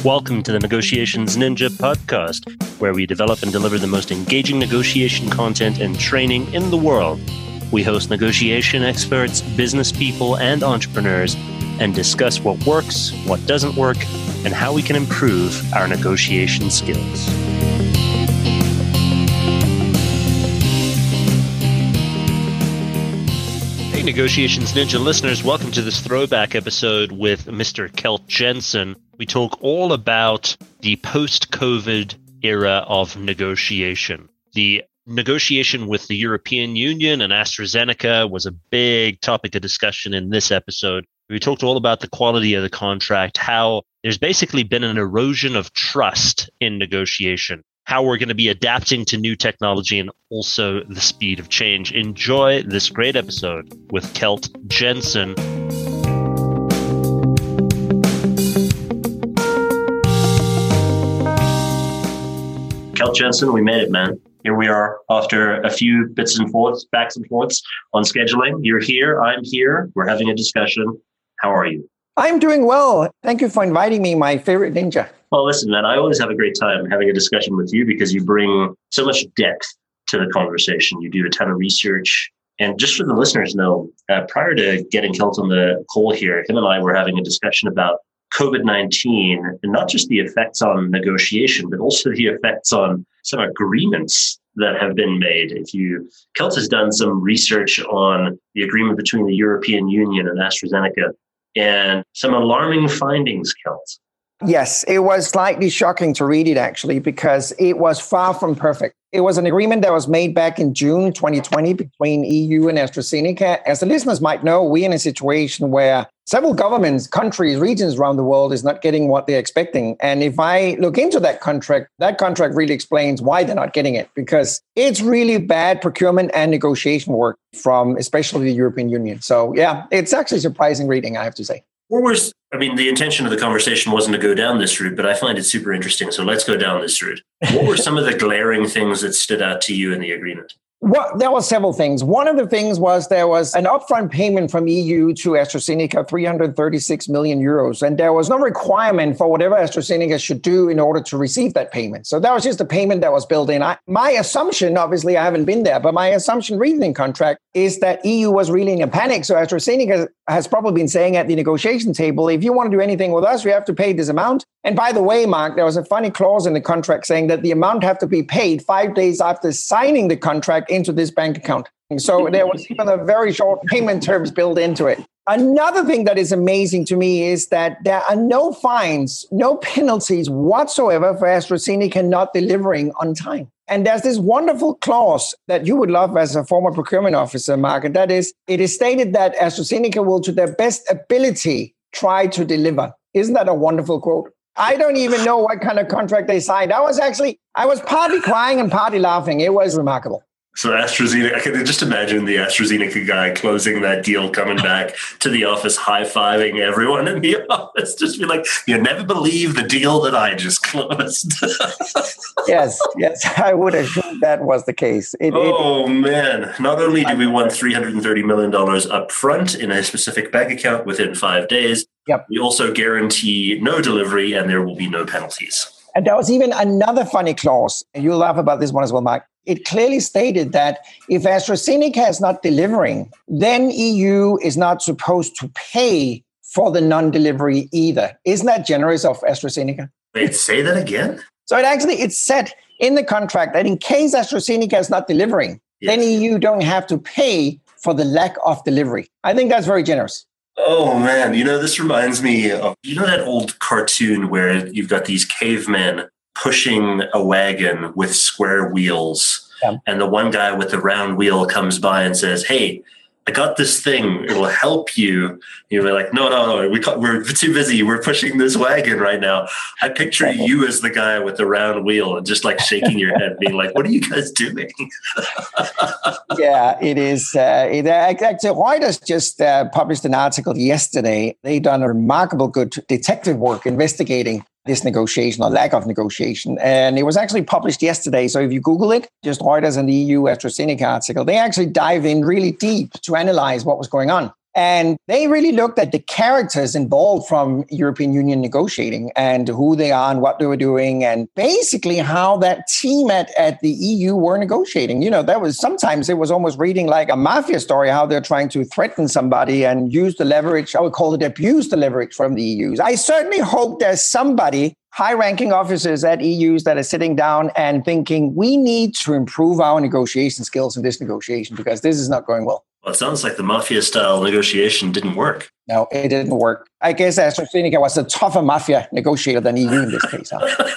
Welcome to the Negotiations Ninja podcast, where we develop and deliver the most engaging negotiation content and training in the world. We host negotiation experts, business people, and entrepreneurs, and discuss what works, what doesn't work, and how we can improve our negotiation skills. Hey, Negotiations Ninja listeners, welcome to this throwback episode with Mr. Kelt Jensen. We talk all about the post-COVID era of negotiation. The negotiation with the European Union and AstraZeneca was a big topic of discussion in this episode. We talked all about the quality of the contract, how there's basically been an erosion of trust in negotiation, how we're going to be adapting to new technology, and also the speed of change. Enjoy this great episode with Kelt Jensen. Kelt Jensen, we made it, man. Here we are after a few bits and forths, backs and forths on scheduling. You're here, I'm here. We're having a discussion. How are you? I'm doing well. Thank you for inviting me, my favorite ninja. Well, listen, man, I always have a great time having a discussion with you because you bring so much depth to the conversation. You do a ton of research. And just for the listeners know, prior to getting Kelt on the call here, him and I were having a discussion about COVID-19, and not just the effects on negotiation, but also the effects on some agreements that have been made. Kelt has done some research on the agreement between the European Union and AstraZeneca, and some alarming findings, Kelt. Yes, it was slightly shocking to read it, actually, because it was far from perfect. It was an agreement that was made back in June 2020 between EU and AstraZeneca. As the listeners might know, we're in a situation where several governments, countries, regions around the world is not getting what they're expecting. And if I look into that contract really explains why they're not getting it, because it's really bad procurement and negotiation work from especially the European Union. So yeah, it's actually surprising reading, I have to say. The intention of the conversation wasn't to go down this route, but I find it super interesting. So let's go down this route. What were some of the glaring things that stood out to you in the agreement? Well, there were several things. One of the things was there was an upfront payment from EU to AstraZeneca, 336 million euros. And there was no requirement for whatever AstraZeneca should do in order to receive that payment. So that was just a payment that was built in. My assumption, obviously I haven't been there, but my assumption reading the contract is that EU was really in a panic. So AstraZeneca has probably been saying at the negotiation table, if you want to do anything with us, you have to pay this amount. And by the way, Mark, there was a funny clause in the contract saying that the amount have to be paid 5 days after signing the contract into this bank account. So there was even a very short payment terms built into it. Another thing that is amazing to me is that there are no fines, no penalties whatsoever for AstraZeneca not delivering on time. And there's this wonderful clause that you would love as a former procurement officer, Mark, and that is, it is stated that AstraZeneca will, to their best ability, try to deliver. Isn't that a wonderful quote? I don't even know what kind of contract they signed. I was partly crying and partly laughing. It was remarkable. So AstraZeneca, I can just imagine the AstraZeneca guy closing that deal, coming back to the office, high-fiving everyone in the office, just be like, you never believe the deal that I just closed. Yes, I would assume that was the case. Man. Not only do we want $330 million up front in a specific bank account within 5 days, yep, we also guarantee no delivery and there will be no penalties. And there was even another funny clause, and you'll laugh about this one as well, Mike. It clearly stated that if AstraZeneca is not delivering, then EU is not supposed to pay for the non-delivery either. Isn't that generous of AstraZeneca? Wait, say that again? So it's said in the contract that in case AstraZeneca is not delivering, then EU don't have to pay for the lack of delivery. I think that's very generous. Oh, man. This reminds me of, that old cartoon where you've got these cavemen pushing a wagon with square wheels. Yeah. And the one guy with the round wheel comes by and says, hey, I got this thing. It will help you. You're like, no. We're too busy. We're pushing this wagon right now. I picture you as the guy with the round wheel and just like shaking your head, being like, what are you guys doing? Yeah, it is. Actually, Reuters just published an article yesterday. They've done a remarkable good detective work investigating this negotiation or lack of negotiation. And it was actually published yesterday. So if you Google it, just Reuters and the EU AstraZeneca article, they actually dive in really deep to analyze what was going on. And they really looked at the characters involved from European Union negotiating and who they are and what they were doing and basically how that team at the EU were negotiating. That was sometimes it was almost reading like a mafia story, how they're trying to threaten somebody and use the leverage. I would call it abuse the leverage from the EUs. I certainly hope there's somebody, high-ranking officers at EUs that are sitting down and thinking, we need to improve our negotiation skills in this negotiation because this is not going well. Well, it sounds like the mafia-style negotiation didn't work. No, it didn't work. I guess AstraZeneca was a tougher mafia negotiator than EU in this case.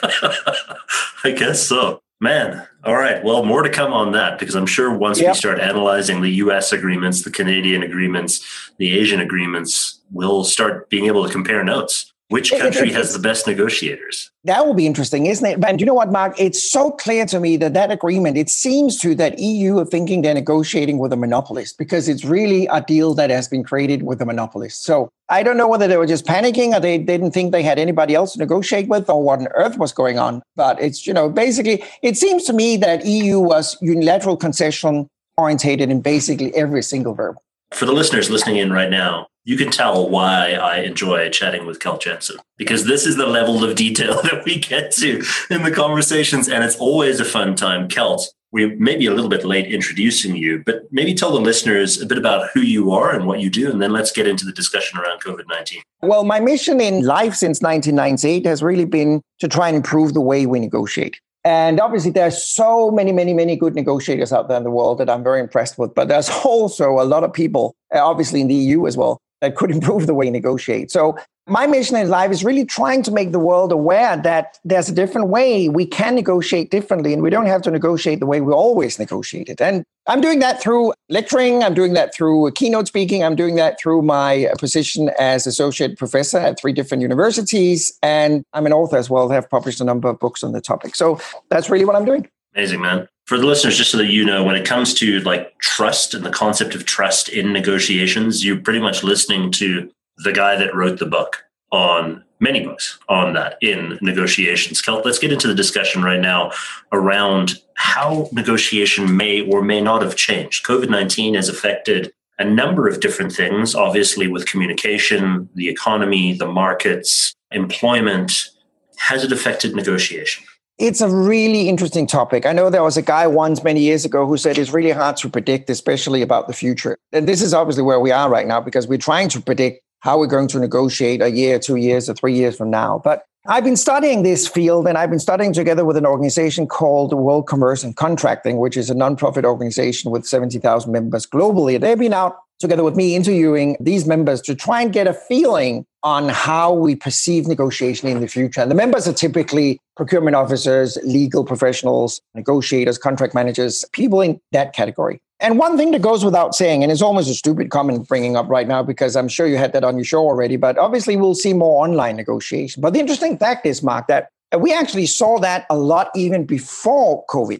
Huh? I guess so. Man, all right. Well, more to come on that because I'm sure once we start analyzing the US agreements, the Canadian agreements, the Asian agreements, we'll start being able to compare notes. Which country has the best negotiators? That will be interesting, isn't it? And you know what, Mark? It's so clear to me that agreement, it seems to that EU are thinking they're negotiating with a monopolist because it's really a deal that has been created with a monopolist. So I don't know whether they were just panicking or they didn't think they had anybody else to negotiate with or what on earth was going on. But it's, basically, it seems to me that EU was unilateral concession orientated in basically every single verb. For the listeners listening in right now, you can tell why I enjoy chatting with Kjeld Jensen, because this is the level of detail that we get to in the conversations, and it's always a fun time. Kjeld, we may be a little bit late introducing you, but maybe tell the listeners a bit about who you are and what you do, and then let's get into the discussion around COVID-19. Well, my mission in life since 1998 has really been to try and improve the way we negotiate. And obviously, there's so many, many, many good negotiators out there in the world that I'm very impressed with. But there's also a lot of people, obviously in the EU as well, that could improve the way we negotiate. So my mission in life is really trying to make the world aware that there's a different way we can negotiate differently, and we don't have to negotiate the way we always negotiated. And I'm doing that through lecturing. I'm doing that through keynote speaking. I'm doing that through my position as associate professor at 3 different universities. And I'm an author as well. I have published a number of books on the topic. So that's really what I'm doing. Amazing, man. For the listeners, just so that you know, when it comes to like trust and the concept of trust in negotiations, you're pretty much listening to the guy that wrote the book on many books on that in negotiations. Kjeld, let's get into the discussion right now around how negotiation may or may not have changed. COVID-19 has affected a number of different things, obviously with communication, the economy, the markets, employment. Has it affected negotiation? It's a really interesting topic. I know there was a guy once many years ago who said it's really hard to predict, especially about the future. And this is obviously where we are right now because we're trying to predict how we're going to negotiate a year, 2 years, or 3 years from now. But I've been studying this field, and I've been studying together with an organization called World Commerce and Contracting, which is a nonprofit organization with 70,000 members globally. They've been out together with me interviewing these members to try and get a feeling on how we perceive negotiation in the future. And the members are typically procurement officers, legal professionals, negotiators, contract managers, people in that category. And one thing that goes without saying, and it's almost a stupid comment bringing up right now, because I'm sure you had that on your show already, but obviously we'll see more online negotiation. But the interesting fact is, Mark, that we actually saw that a lot even before COVID.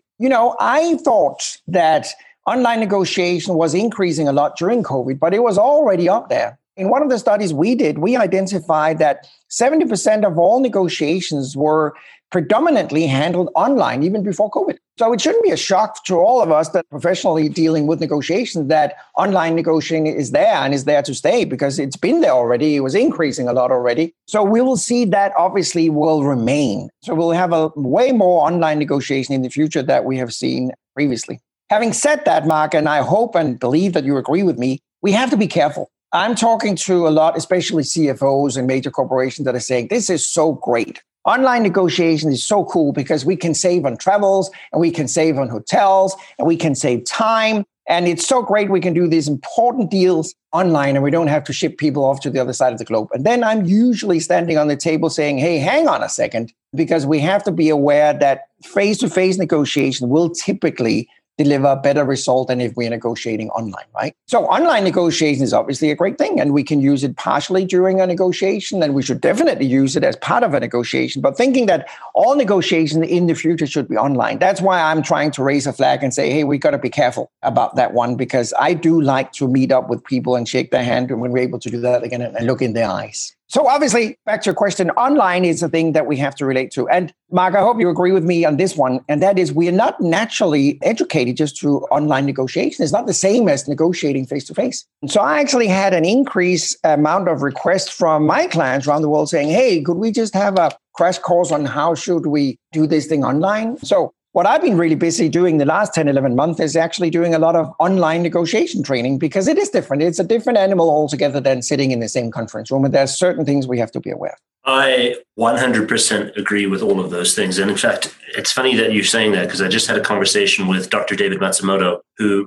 I thought that online negotiation was increasing a lot during COVID, but it was already up there. In one of the studies we did, we identified that 70% of all negotiations were predominantly handled online, even before COVID. So it shouldn't be a shock to all of us that professionally dealing with negotiations that online negotiating is there and is there to stay because it's been there already. It was increasing a lot already. So we will see that obviously will remain. So we'll have a way more online negotiation in the future that we have seen previously. Having said that, Mark, and I hope and believe that you agree with me, we have to be careful. I'm talking to a lot, especially CFOs and major corporations that are saying, this is so great. Online negotiation is so cool because we can save on travels and we can save on hotels and we can save time. And it's so great we can do these important deals online and we don't have to ship people off to the other side of the globe. And then I'm usually standing on the table saying, hey, hang on a second, because we have to be aware that face-to-face negotiation will typically deliver a better result than if we're negotiating online, right? So online negotiation is obviously a great thing, and we can use it partially during a negotiation, and we should definitely use it as part of a negotiation. But thinking that all negotiation in the future should be online, that's why I'm trying to raise a flag and say, hey, we got to be careful about that one, because I do like to meet up with people and shake their hand when we're able to do that again and look in their eyes. So obviously, back to your question, online is a thing that we have to relate to. And Mark, I hope you agree with me on this one. And that is, we are not naturally educated just through online negotiation. It's not the same as negotiating face-to-face. And so I actually had an increased amount of requests from my clients around the world saying, hey, could we just have a crash course on how should we do this thing online? So what I've been really busy doing the last 10, 11 months is actually doing a lot of online negotiation training because it is different. It's a different animal altogether than sitting in the same conference room. And there's certain things we have to be aware of. I 100% agree with all of those things. And in fact, it's funny that you're saying that because I just had a conversation with Dr. David Matsumoto, who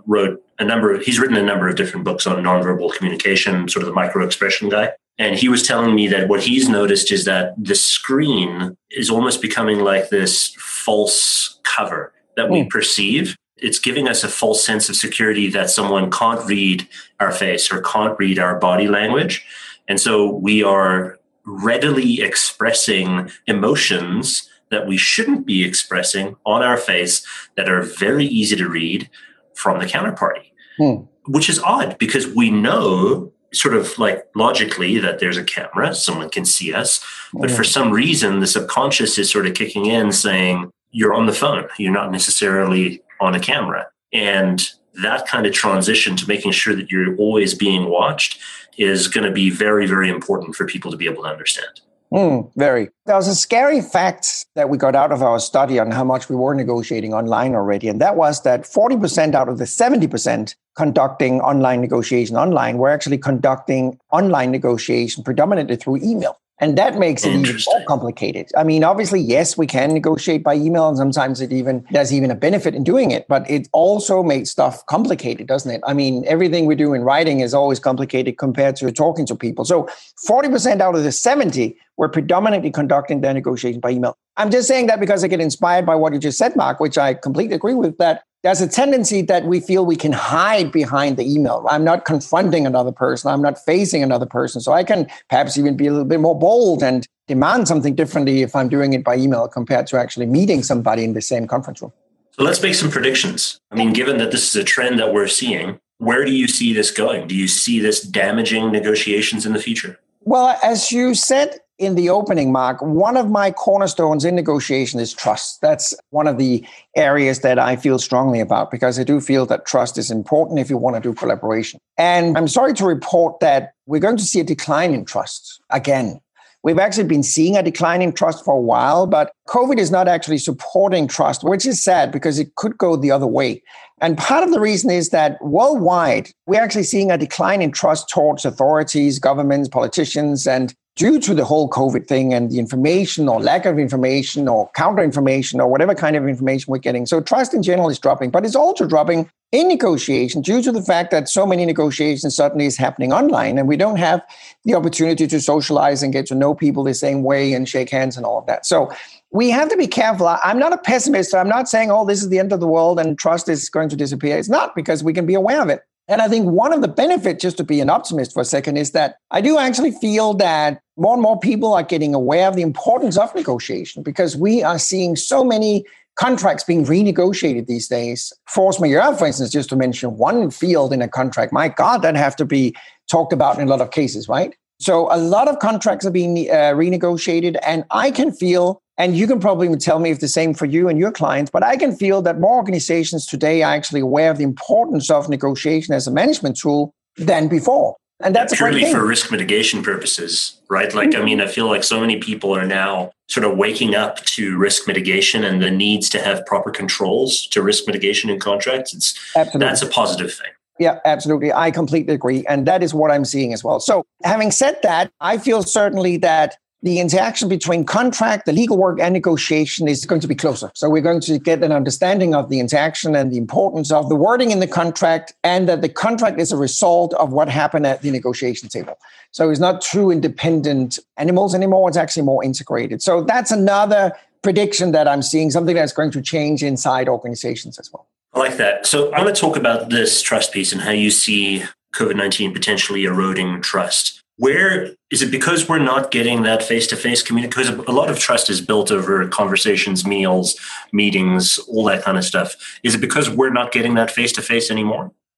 he's written a number of different books on nonverbal communication, sort of the micro-expression guy. And he was telling me that what he's noticed is that the screen is almost becoming like this false cover that we perceive. It's giving us a false sense of security that someone can't read our face or can't read our body language. And so we are readily expressing emotions that we shouldn't be expressing on our face that are very easy to read from the counterparty, which is odd because we know sort of like logically that there's a camera, someone can see us, but for some reason the subconscious is sort of kicking in saying you're on the phone, you're not necessarily on a camera. And that kind of transition to making sure that you're always being watched is going to be very, very important for people to be able to understand. Very. There was a scary fact that we got out of our study on how much we were negotiating online already. And that was that 40% out of the 70% conducting online negotiation online were actually conducting online negotiation predominantly through email. And that makes it even more complicated. I mean, obviously, yes, we can negotiate by email, and sometimes there's even a benefit in doing it, but it also makes stuff complicated, doesn't it? I mean, everything we do in writing is always complicated compared to talking to people. So 40% out of the 70 were predominantly conducting their negotiation by email. I'm just saying that because I get inspired by what you just said, Mark, which I completely agree with, that there's a tendency that we feel we can hide behind the email. I'm not confronting another person. I'm not facing another person. So I can perhaps even be a little bit more bold and demand something differently if I'm doing it by email compared to actually meeting somebody in the same conference room. So let's make some predictions. I mean, given that this is a trend that we're seeing, where do you see this going? Do you see this damaging negotiations in the future? Well, as you said in the opening, Mark, one of my cornerstones in negotiation is trust. That's one of the areas that I feel strongly about because I do feel that trust is important if you want to do collaboration. And I'm sorry to report that we're going to see a decline in trust again. We've actually been seeing a decline in trust for a while, but COVID is not actually supporting trust, which is sad because it could go the other way. And part of the reason is that worldwide, we're actually seeing a decline in trust towards authorities, governments, politicians, and due to the whole COVID thing and the information or lack of information or counter-information or whatever kind of information we're getting. So trust in general is dropping, but it's also dropping in negotiation due to the fact that so many negotiations suddenly is happening online and we don't have the opportunity to socialize and get to know people the same way and shake hands and all of that. So we have to be careful. I'm not a pessimist. So I'm not saying, oh, this is the end of the world and trust is going to disappear. It's not, because we can be aware of it. And I think one of the benefits, just to be an optimist for a second, is that I do actually feel that more and more people are getting aware of the importance of negotiation because we are seeing so many contracts being renegotiated these days. Force majeure, for instance, just to mention one field in a contract, my God, that have to be talked about in a lot of cases, right? So a lot of contracts are being renegotiated, and I can feel, and you can probably tell me if the same for you and your clients, but I can feel that more organizations today are actually aware of the importance of negotiation as a management tool than before. And that's purely for risk mitigation purposes, right? Like, I mean, I feel like so many people are now sort of waking up to risk mitigation and the needs to have proper controls to risk mitigation in contracts. That's a positive thing. Yeah, absolutely. I completely agree. And that is what I'm seeing as well. So having said that, I feel certainly that the interaction between contract, the legal work, and negotiation is going to be closer. So we're going to get an understanding of the interaction and the importance of the wording in the contract, and that the contract is a result of what happened at the negotiation table. So it's not two independent animals anymore. It's actually more integrated. So that's another prediction that I'm seeing, something that's going to change inside organizations as well. I like that. So I want to talk about this trust piece and how you see COVID-19 potentially eroding trust. Where is it, because we're not getting that face-to-face communication? Because a lot of trust is built over conversations, meals, meetings, all that kind of stuff. Is it because we're not getting that face-to-face anymore?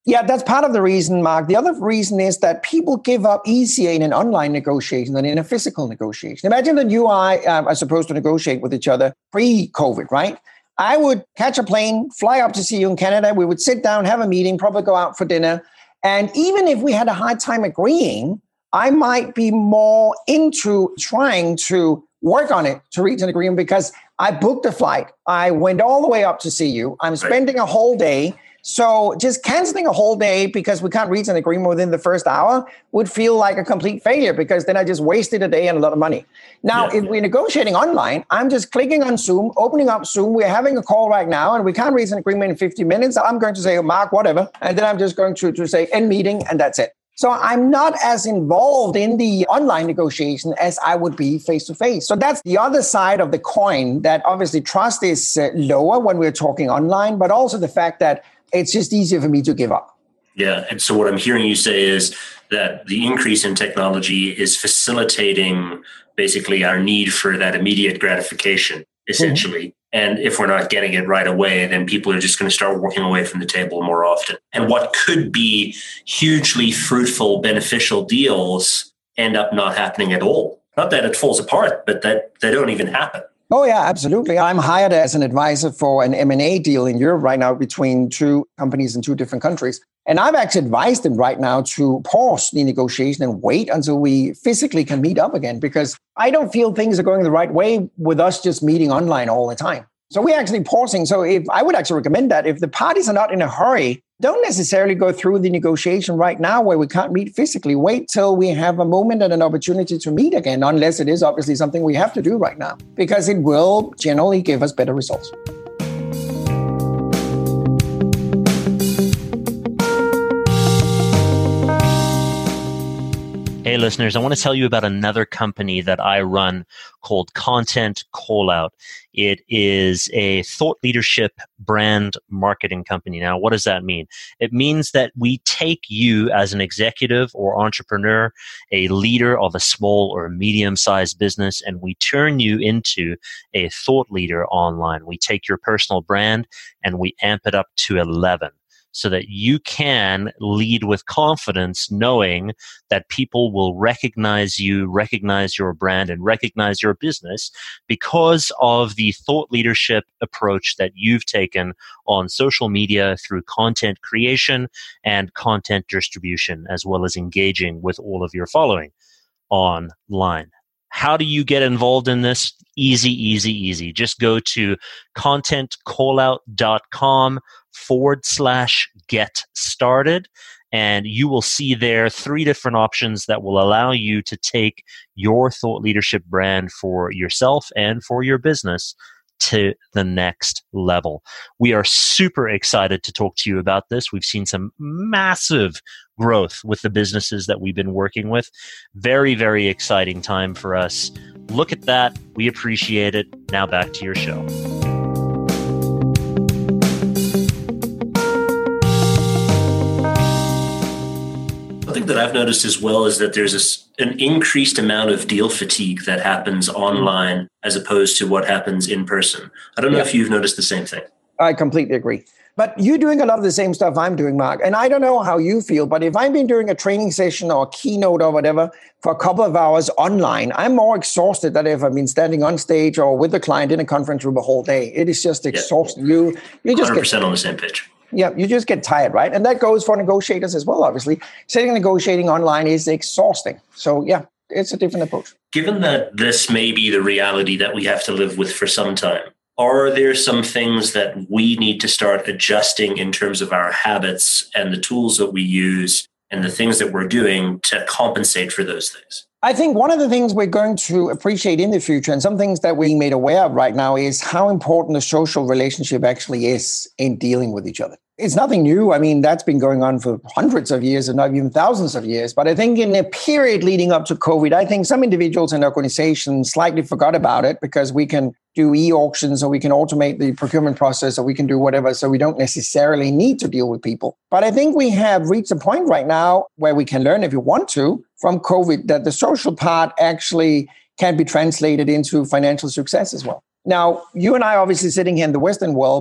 Yeah, that's part of the reason, Mark. The other reason is that people give up easier in an online negotiation than in a physical negotiation. Imagine that you and I are supposed to negotiate with each other pre-COVID, right? I would catch a plane, fly up to see you in Canada. We would sit down, have a meeting, probably go out for dinner. And even if we had a hard time agreeing, I might be more into trying to work on it to reach an agreement because I booked a flight. I went all the way up to see you. I'm spending a whole day. So just canceling a whole day because we can't reach an agreement within the first hour would feel like a complete failure because then I just wasted a day and a lot of money. Now, if we're negotiating online, I'm just clicking on Zoom, opening up Zoom. We're having a call right now and we can't reach an agreement in 50 minutes. I'm going to say, Mark, whatever. And then I'm just going to say end meeting and that's it. So I'm not as involved in the online negotiation as I would be face-to-face. So that's the other side of the coin, that obviously trust is lower when we're talking online, but also the fact that it's just easier for me to give up. Yeah. And so what I'm hearing you say is that the increase in technology is facilitating basically our need for that immediate gratification, essentially. Mm-hmm. And if we're not getting it right away, then people are just going to start walking away from the table more often. And what could be hugely fruitful, beneficial deals end up not happening at all. Not that it falls apart, but that they don't even happen. Oh, yeah, absolutely. I'm hired as an advisor for an M&A deal in Europe right now between two companies in two different countries. And I've actually advised them right now to pause the negotiation and wait until we physically can meet up again, because I don't feel things are going the right way with us just meeting online all the time. So we're actually pausing. So if I would actually recommend that if the parties are not in a hurry, don't necessarily go through the negotiation right now where we can't meet physically. Wait till we have a moment and an opportunity to meet again, unless it is obviously something we have to do right now, because it will generally give us better results. Hey, listeners, I want to tell you about another company that I run called Content Callout. It is a thought leadership brand marketing company. Now, what does that mean? It means that we take you as an executive or entrepreneur, a leader of a small or medium-sized business, and we turn you into a thought leader online. We take your personal brand and we amp it up to 11. So that you can lead with confidence, knowing that people will recognize you, recognize your brand, and recognize your business because of the thought leadership approach that you've taken on social media through content creation and content distribution, as well as engaging with all of your following online. How do you get involved in this? Easy. Just go to contentcallout.com/get started. And you will see there 3 different options that will allow you to take your thought leadership brand for yourself and for your business to the next level. We are super excited to talk to you about this. We've seen some massive growth with the businesses that we've been working with. Very, very exciting time for us. Look at that. We appreciate it. Now back to your show. Something that I've noticed as well is that there's an increased amount of deal fatigue that happens online as opposed to what happens in person. I don't know if you've noticed the same thing. I completely agree. But you're doing a lot of the same stuff I'm doing, Mark. And I don't know how you feel, but if I've been doing a training session or a keynote or whatever for a couple of hours online, I'm more exhausted than if I've been standing on stage or with a client in a conference room a whole day. It is just exhausting. You just 100% on the same page. Yeah, you just get tired, right? And that goes for negotiators as well, obviously. Sitting and negotiating online is exhausting. So yeah, it's a different approach. Given that this may be the reality that we have to live with for some time, are there some things that we need to start adjusting in terms of our habits and the tools that we use and the things that we're doing to compensate for those things? I think one of the things we're going to appreciate in the future, and some things that we're made aware of right now, is how important the social relationship actually is in dealing with each other. It's nothing new. I mean, that's been going on for hundreds of years and not even thousands of years. But I think in the period leading up to COVID, I think some individuals and organizations slightly forgot about it because we can do e-auctions or we can automate the procurement process or we can do whatever. So we don't necessarily need to deal with people. But I think we have reached a point right now where we can learn, if you want to, from COVID, that the social part actually can be translated into financial success as well. Now, you and I are obviously sitting here in the Western world, but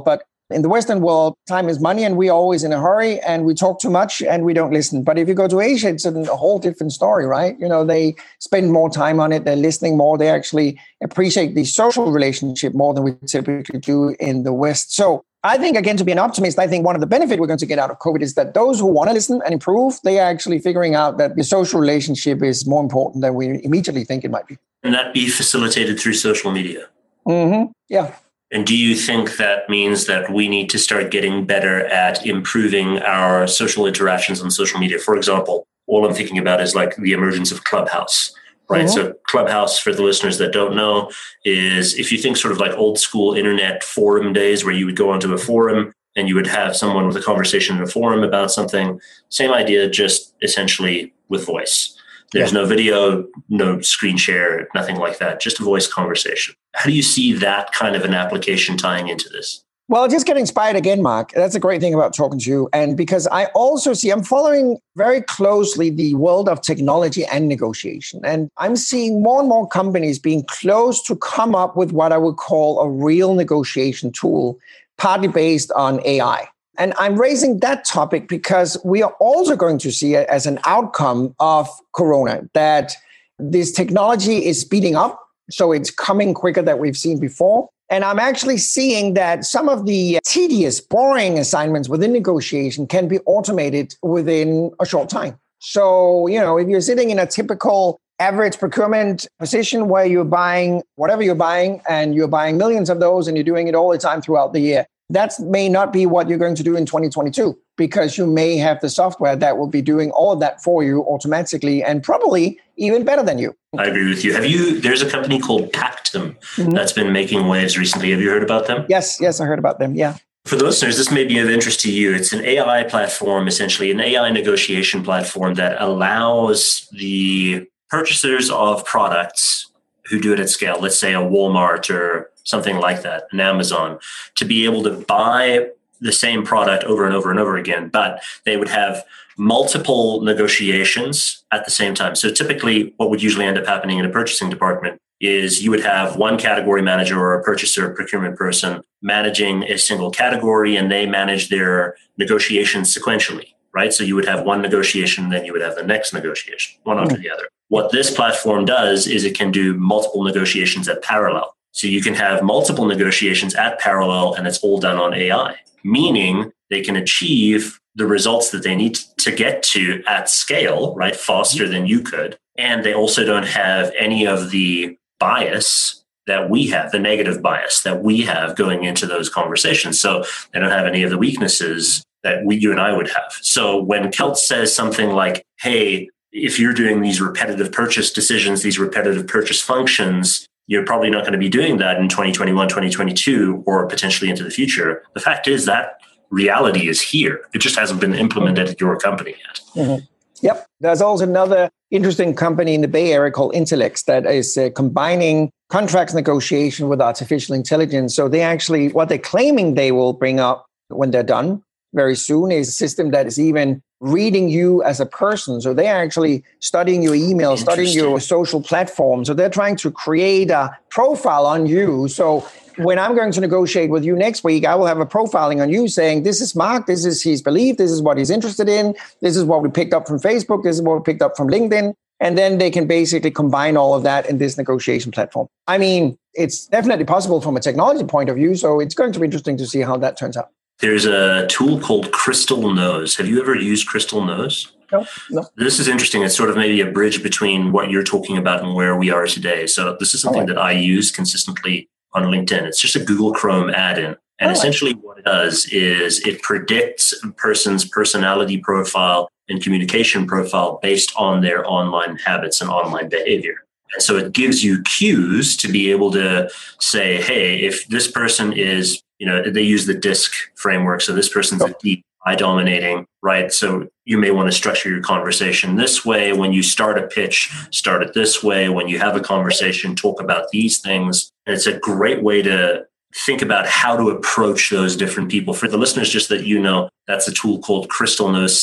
In the Western world, time is money and we're always in a hurry and we talk too much and we don't listen. But if you go to Asia, it's a whole different story, right? They spend more time on it. They're listening more. They actually appreciate the social relationship more than we typically do in the West. So I think, again, to be an optimist, I think one of the benefits we're going to get out of COVID is that those who want to listen and improve, they are actually figuring out that the social relationship is more important than we immediately think it might be. And that be facilitated through social media. Mm-hmm. Yeah. And do you think that means that we need to start getting better at improving our social interactions on social media? For example, all I'm thinking about is like the emergence of Clubhouse, right? Mm-hmm. So Clubhouse, for the listeners that don't know, is if you think sort of like old school internet forum days where you would go onto a forum and you would have someone with a conversation in a forum about something, same idea, just essentially with voice. There's no video, no screen share, nothing like that, just a voice conversation. How do you see that kind of an application tying into this? Well, just get inspired again, Mark. That's a great thing about talking to you. And because I also see, I'm following very closely the world of technology and negotiation. And I'm seeing more and more companies being close to come up with what I would call a real negotiation tool, partly based on AI. And I'm raising that topic because we are also going to see it as an outcome of Corona, that this technology is speeding up. So it's coming quicker than we've seen before. And I'm actually seeing that some of the tedious, boring assignments within negotiation can be automated within a short time. So, if you're sitting in a typical average procurement position where you're buying whatever you're buying and you're buying millions of those and you're doing it all the time throughout the year, that may not be what you're going to do in 2022, because you may have the software that will be doing all of that for you automatically and probably even better than you. I agree with you. There's a company called Pactum that's been making waves recently. Have you heard about them? Yes, I heard about them. Yeah. For the listeners, this may be of interest to you. It's an AI platform, essentially an AI negotiation platform that allows the purchasers of products who do it at scale, let's say a Walmart or something like that, an Amazon, to be able to buy the same product over and over and over again, but they would have multiple negotiations at the same time. So typically what would usually end up happening in a purchasing department is you would have one category manager or a purchaser procurement person managing a single category, and they manage their negotiations sequentially, right? So you would have one negotiation, then you would have the next negotiation, one after the other. What this platform does is it can do multiple negotiations at parallel. So you can have multiple negotiations at parallel, and it's all done on AI, meaning they can achieve the results that they need to get to at scale, right? Faster than you could. And they also don't have any of the bias that we have, the negative bias that we have going into those conversations. So they don't have any of the weaknesses that you and I would have. So when Kelt says something like, hey, if you're doing these repetitive purchase decisions, these repetitive purchase functions, you're probably not going to be doing that in 2021, 2022, or potentially into the future. The fact is that reality is here. It just hasn't been implemented at your company yet. Mm-hmm. Yep. There's also another interesting company in the Bay Area called Intelex that is combining contracts negotiation with artificial intelligence. So they actually, what they're claiming they will bring up when they're done very soon is a system that is even reading you as a person. So they're actually studying your email, studying your social platform. So they're trying to create a profile on you. So when I'm going to negotiate with you next week, I will have a profiling on you saying, this is Mark, this is his belief, this is what he's interested in, this is what we picked up from Facebook, this is what we picked up from LinkedIn. And then they can basically combine all of that in this negotiation platform. I mean, it's definitely possible from a technology point of view. So it's going to be interesting to see how that turns out. There's a tool called Crystal Nose. Have you ever used Crystal Nose? No. This is interesting. It's sort of maybe a bridge between what you're talking about and where we are today. So this is something that I use consistently on LinkedIn. It's just a Google Chrome add-in. And essentially what it does is it predicts a person's personality profile and communication profile based on their online habits and online behavior. And so it gives you cues to be able to say, hey, if this person is, they use the DISC framework. So this person's a deep, high dominating, right? So you may want to structure your conversation this way. When you start a pitch, start it this way. When you have a conversation, talk about these things. And it's a great way to think about how to approach those different people. For the listeners, just that you know, that's a tool called Crystal Nose,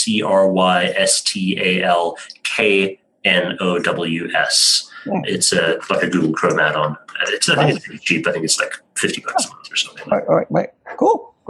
CrystalKnows. It's like a Google Chrome add-on. I think it's pretty cheap. I think it's like $50 a month or something. Right. Cool.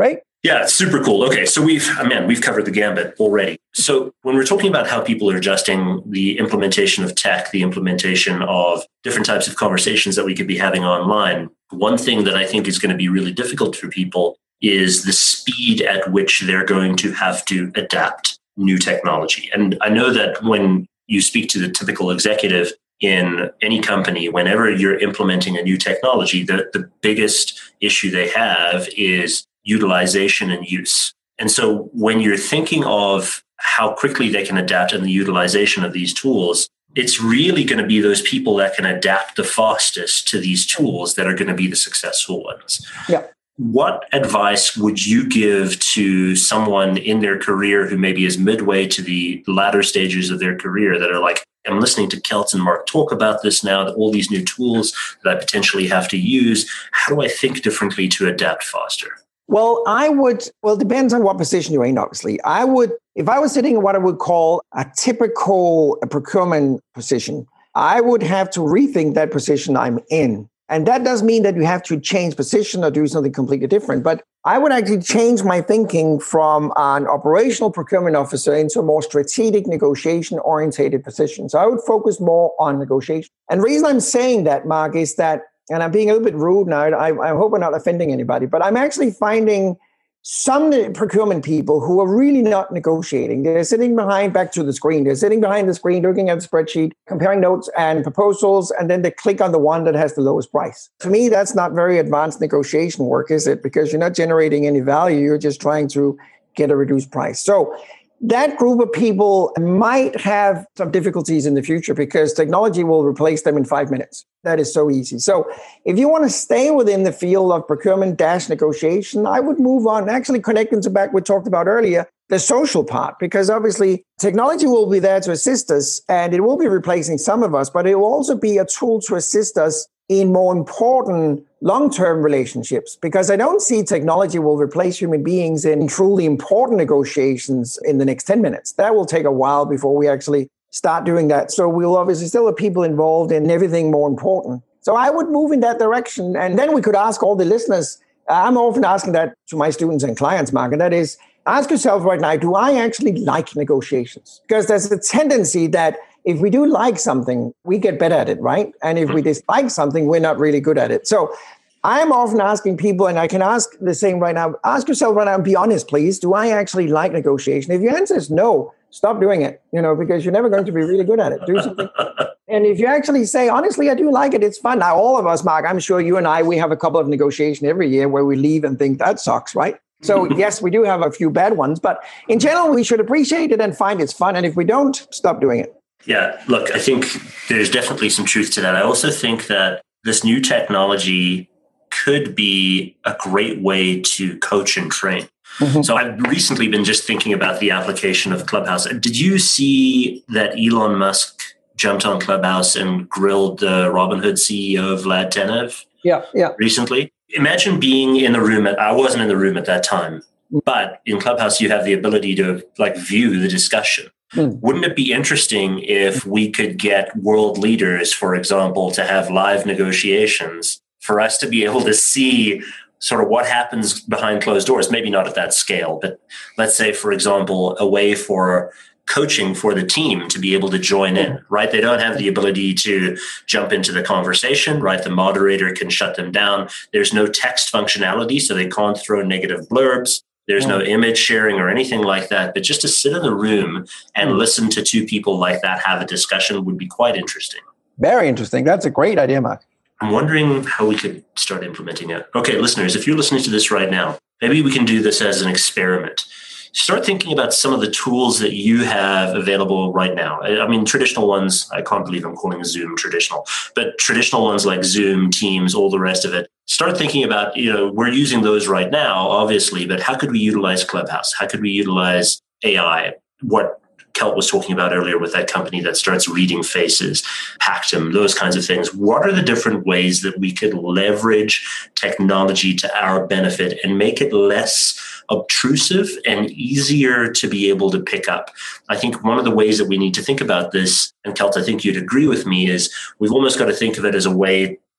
right? Yeah, it's super cool. Okay, so we've covered the gambit already. So when we're talking about how people are adjusting the implementation of tech, the implementation of different types of conversations that we could be having online, one thing that I think is going to be really difficult for people is the speed at which they're going to have to adapt new technology. And I know that when you speak to the typical executive in any company, whenever you're implementing a new technology, the biggest issue they have is utilization and use. And so when you're thinking of how quickly they can adapt and the utilization of these tools, it's really going to be those people that can adapt the fastest to these tools that are going to be the successful ones. Yeah. What advice would you give to someone in their career who maybe is midway to the latter stages of their career that are like, I'm listening to Kelt and Mark talk about this now, that all these new tools that I potentially have to use. How do I think differently to adapt faster? Well, it depends on what position you're in, obviously. If I was sitting in what I would call a typical procurement position, I would have to rethink that position I'm in. And that does mean that you have to change position or do something completely different. But I would actually change my thinking from an operational procurement officer into a more strategic negotiation-oriented position. So I would focus more on negotiation. And the reason I'm saying that, Mark, is that, and I'm being a little bit rude now, I hope I'm not offending anybody, but I'm actually finding some procurement people who are really not negotiating. They're sitting back to the screen. They're sitting behind the screen, looking at the spreadsheet, comparing notes and proposals, and then they click on the one that has the lowest price. To me, that's not very advanced negotiation work, is it? Because you're not generating any value. You're just trying to get a reduced price. So that group of people might have some difficulties in the future because technology will replace them in 5 minutes. That is so easy. So if you want to stay within the field of procurement-negotiation, I would move on, actually connecting to back we talked about earlier, the social part, because obviously technology will be there to assist us and it will be replacing some of us, but it will also be a tool to assist us in more important long-term relationships, because I don't see technology will replace human beings in truly important negotiations in the next 10 minutes. That will take a while before we actually start doing that. So we'll obviously still have people involved in everything more important. So I would move in that direction. And then we could ask all the listeners, I'm often asking that to my students and clients, Mark, and that is, ask yourself right now, do I actually like negotiations? Because there's a tendency that if we do like something, we get better at it, right? And if we dislike something, we're not really good at it. So I'm often asking people, and I can ask the same right now, ask yourself right now and be honest, please. Do I actually like negotiation? If your answer is no, stop doing it, because you're never going to be really good at it. Do something. And if you actually say, honestly, I do like it, it's fun. Now, all of us, Mark, I'm sure you and I, we have a couple of negotiations every year where we leave and think that sucks, right? So yes, we do have a few bad ones, but in general, we should appreciate it and find it's fun. And if we don't, stop doing it. Yeah, look, I think there's definitely some truth to that. I also think that this new technology could be a great way to coach and train. Mm-hmm. So I've recently been just thinking about the application of Clubhouse. Did you see that Elon Musk jumped on Clubhouse and grilled the Robinhood CEO, Vlad Tenev? Yeah. Recently. Imagine being in the room. I wasn't in the room at that time, but in Clubhouse, you have the ability to view the discussion. Wouldn't it be interesting if we could get world leaders, for example, to have live negotiations for us to be able to see sort of what happens behind closed doors? Maybe not at that scale, but let's say, for example, a way for coaching for the team to be able to join in, right? They don't have the ability to jump into the conversation, right? The moderator can shut them down. There's no text functionality, so they can't throw negative blurbs. There's no image sharing or anything like that. But just to sit in the room and listen to two people like that have a discussion would be quite interesting. Very interesting. That's a great idea, Mark. I'm wondering how we could start implementing it. Okay, listeners, if you're listening to this right now, maybe we can do this as an experiment. Start thinking about some of the tools that you have available right now. I mean, traditional ones, I can't believe I'm calling Zoom traditional, but traditional ones like Zoom, Teams, all the rest of it. Start thinking about, we're using those right now, obviously, but how could we utilize Clubhouse? How could we utilize AI? What Kelt was talking about earlier with that company that starts reading faces, Pactum, those kinds of things. What are the different ways that we could leverage technology to our benefit and make it less obtrusive and easier to be able to pick up? I think one of the ways that we need to think about this, and Kelt, I think you'd agree with me, is we've almost got to think of it as a way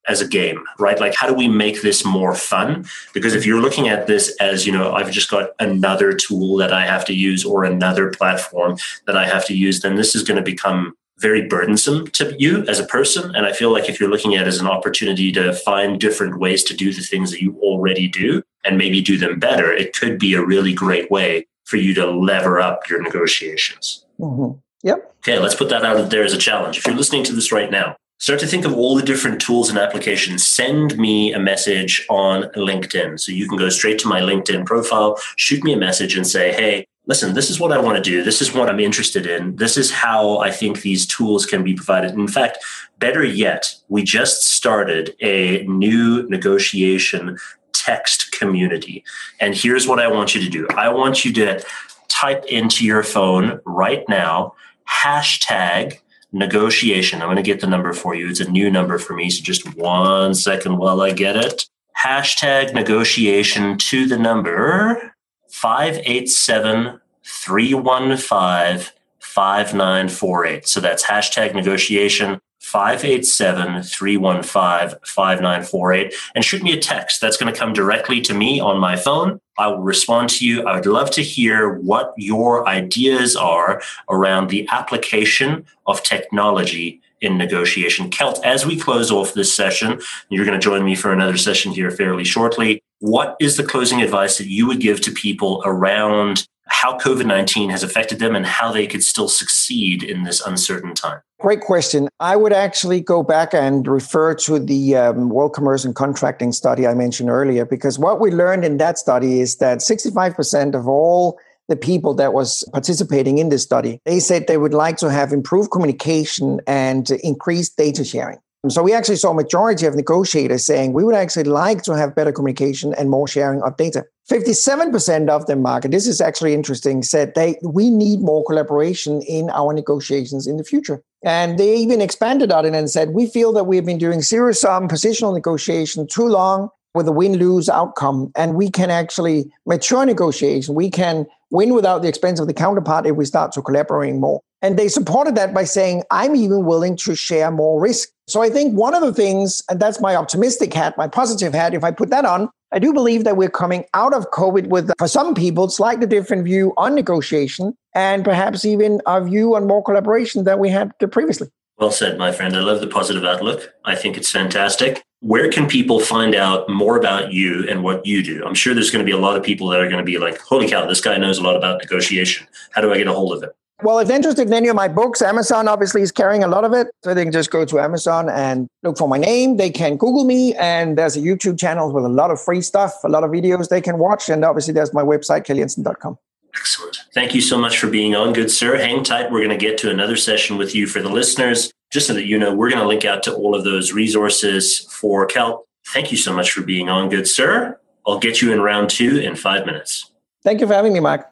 as a game, right? Like, how do we make this more fun? Because if you're looking at this as, I've just got another tool that I have to use or another platform that I have to use, then this is going to become very burdensome to you as a person. And I feel like if you're looking at it as an opportunity to find different ways to do the things that you already do and maybe do them better, it could be a really great way for you to lever up your negotiations. Mm-hmm. Yep. Okay, let's put that out there as a challenge. If you're listening to this right now, start to think of all the different tools and applications. Send me a message on LinkedIn. So you can go straight to my LinkedIn profile, shoot me a message and say, hey, listen, this is what I want to do. This is what I'm interested in. This is how I think these tools can be provided. In fact, better yet, we just started a new negotiation text community. And here's what I want you to do. I want you to type into your phone right now, #negotiation. I'm going to get the number for you. It's a new number for me. So just 1 second while I get it. #negotiation to the number 587-315-5948. So that's #negotiation 587-315-5948. And shoot me a text. That's going to come directly to me on my phone. I will respond to you. I would love to hear what your ideas are around the application of technology in negotiation. Kelt, as we close off this session, you're going to join me for another session here fairly shortly. What is the closing advice that you would give to people around how COVID-19 has affected them and how they could still succeed in this uncertain time? Great question. I would actually go back and refer to the World Commerce and Contracting study I mentioned earlier, because what we learned in that study is that 65% of all the people that was participating in this study, they said they would like to have improved communication and increased data sharing. So we actually saw a majority of negotiators saying we would actually like to have better communication and more sharing of data. 57% of the market, this is actually interesting, said we need more collaboration in our negotiations in the future. And they even expanded on it and said, we feel that we've been doing zero-sum positional negotiation too long with a win-lose outcome. And we can actually mature negotiation. We can win without the expense of the counterpart if we start to collaborate more. And they supported that by saying, I'm even willing to share more risk. So I think one of the things, and that's my optimistic hat, my positive hat, if I put that on, I do believe that we're coming out of COVID with, for some people, slightly different view on negotiation and perhaps even a view on more collaboration than we had previously. Well said, my friend. I love the positive outlook. I think it's fantastic. Where can people find out more about you and what you do? I'm sure there's going to be a lot of people that are going to be like, holy cow, this guy knows a lot about negotiation. How do I get a hold of it? Well, if they're interested in any of my books, Amazon obviously is carrying a lot of it. So they can just go to Amazon and look for my name. They can Google me, and there's a YouTube channel with a lot of free stuff, a lot of videos they can watch. And obviously there's my website, kjeldjensen.com. Excellent. Thank you so much for being on, good sir. Hang tight. We're going to get to another session with you for the listeners. Just so that you know, we're going to link out to all of those resources for Kelt. Thank you so much for being on, good sir. I'll get you in round 2 in 5 minutes. Thank you for having me, Mark.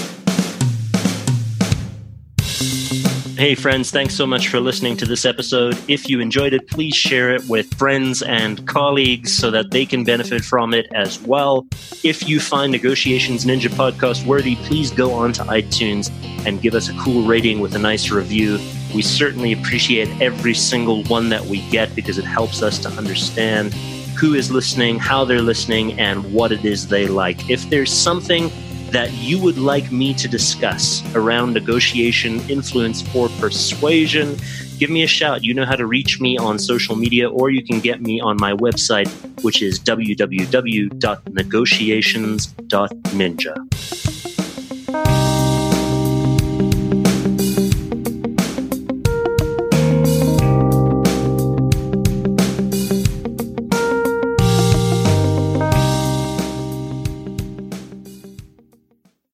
Hey friends, thanks so much for listening to this episode. If you enjoyed it, please share it with friends and colleagues so that they can benefit from it as well. If you find Negotiations Ninja podcast worthy, please go on to iTunes and give us a cool rating with a nice review. We certainly appreciate every single one that we get because it helps us to understand who is listening, how they're listening, and what it is they like. If there's something that you would like me to discuss around negotiation, influence, or persuasion, give me a shout. You know how to reach me on social media, or you can get me on my website, which is www.negotiations.ninja.